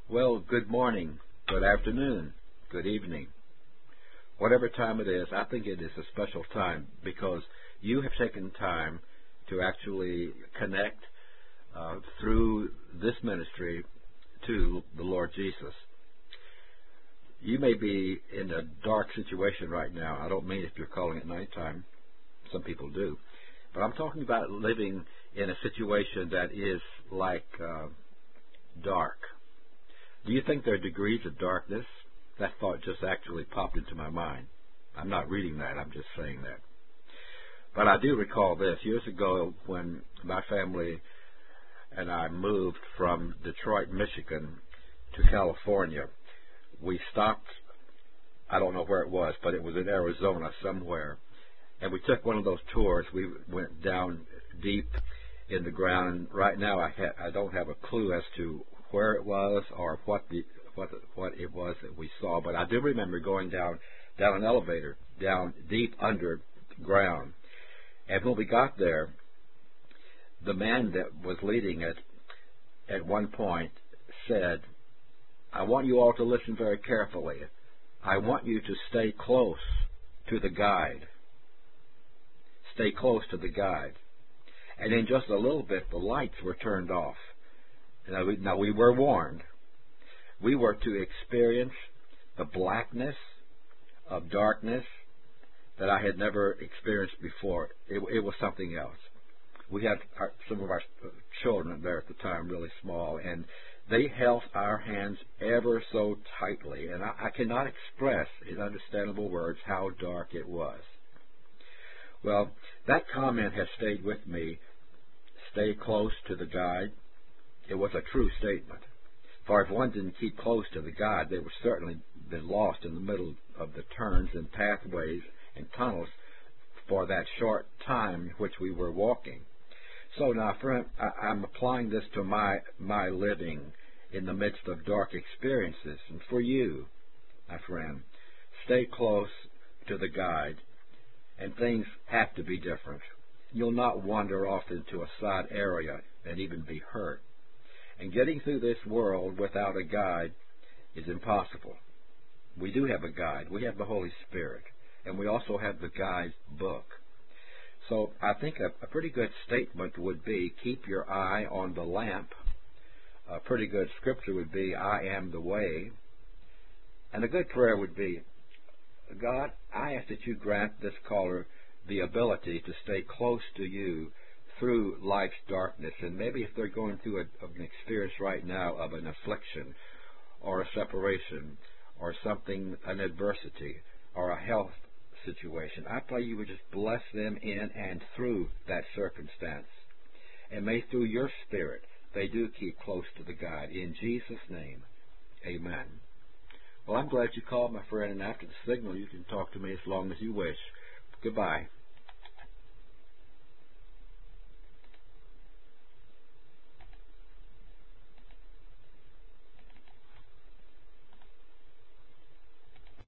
Well, good morning, good afternoon, good evening. Whatever time it is, I think it is a special time because you have taken time to actually connect through this ministry to the Lord Jesus. You may be in a dark situation right now. I don't mean if you're calling it nighttime. Some people do. But I'm talking about living in a situation that is like dark. Do you think there are degrees of darkness? That thought just actually popped into my mind. I'm not reading that, I'm just saying that. But I do recall this. Years ago, when my family and I moved from Detroit, Michigan to California, we stopped, I don't know where it was, but it was in Arizona somewhere. And we took one of those tours. We went down deep in the ground. Right now, I don't have a clue as to where it was or what it was that we saw, but I do remember going down an elevator, down deep underground. And when we got there, the man that was leading it at one point said, "I want you all to listen very carefully. I want you to stay close to the guide. Stay close to the guide." And in just a little bit, the lights were turned off. Now we were warned. We were to experience the blackness of darkness that I had never experienced before. It was something else. We had some of our children there at the time, really small, and they held our hands ever so tightly. And I cannot express in understandable words how dark it was. Well, that comment has stayed with me. Stay close to the guide. It was a true statement. For if one didn't keep close to the guide, they would certainly been lost in the middle of the turns and pathways and tunnels for that short time which we were walking. So now, friend, I'm applying this to my living in the midst of dark experiences. And for you, my friend, stay close to the guide, and things have to be different. You'll not wander off into a side area and even be hurt. And getting through this world without a guide is impossible. We do have a guide. We have the Holy Spirit. And we also have the guide's book. So I think a pretty good statement would be, keep your eye on the lamp. A pretty good scripture would be, I am the way. And a good prayer would be, God, I ask that you grant this caller the ability to stay close to you through life's darkness. And maybe if they're going through an experience right now of an affliction or a separation or something, an adversity or a health situation, I pray you would just bless them in and through that circumstance. And may through your Spirit they do keep close to the guide. In Jesus' name, amen. Well, I'm glad you called, my friend, and after the signal you can talk to me as long as you wish. Goodbye.